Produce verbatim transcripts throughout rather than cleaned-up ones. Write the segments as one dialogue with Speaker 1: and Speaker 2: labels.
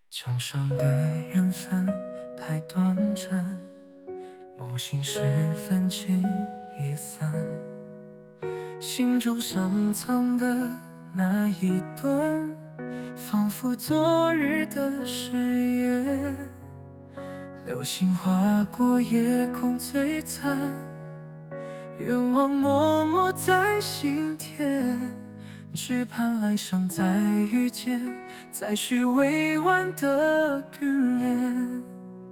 Speaker 1: 墙上的缘分太短暂，某心时分轻易散。心中深藏的那一段，仿佛昨日的誓言。流星划过夜空璀璨，愿望默默在心田。只盼来生再遇见，再续未完的眷恋。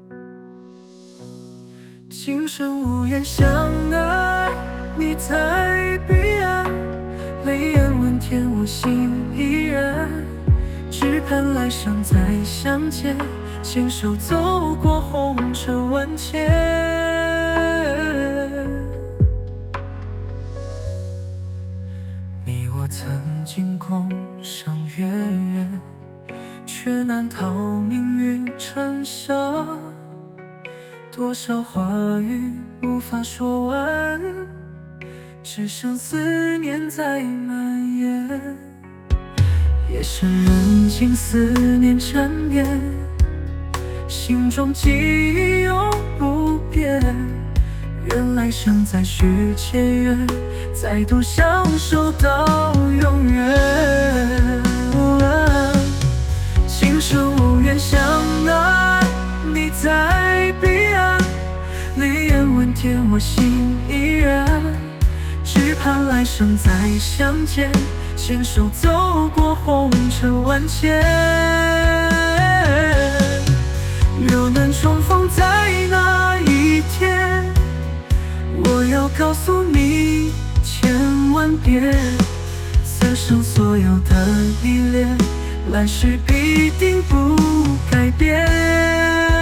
Speaker 1: 今生无言相爱，你在彼岸，泪眼问天，我心依然。只盼来生再相见，牵手走过红尘万千。你我曾经共赏月圆，却难逃命运尘沙。多少话语无法说完，只剩思念在蔓延。夜深人静，思念缠绵，心中记忆永不变。愿来生再续前缘，再度相守到永远。今生无缘相爱，你在彼岸，泪眼问天，我心依然。只盼来生再相见，牵手走过红尘万千。若能重逢在那一天，我要告诉你千万遍，此生所有的依恋，来世必定不改变。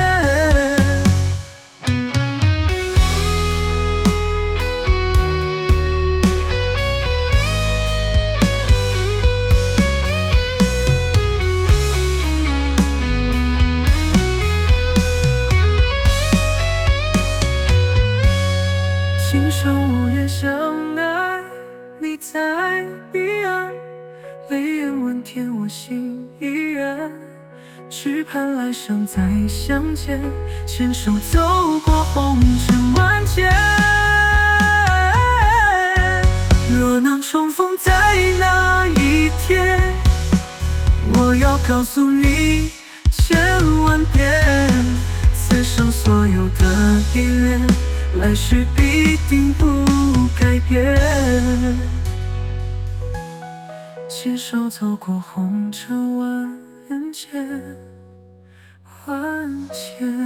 Speaker 1: 今生无缘相爱，你在彼岸，泪眼问天，我心依然。只盼来生再相见，牵手走过红尘万千。若能重逢在那一天，我要告诉你千万遍，此生所有的依恋，来世必定不改变。牵手走过红尘万千万千。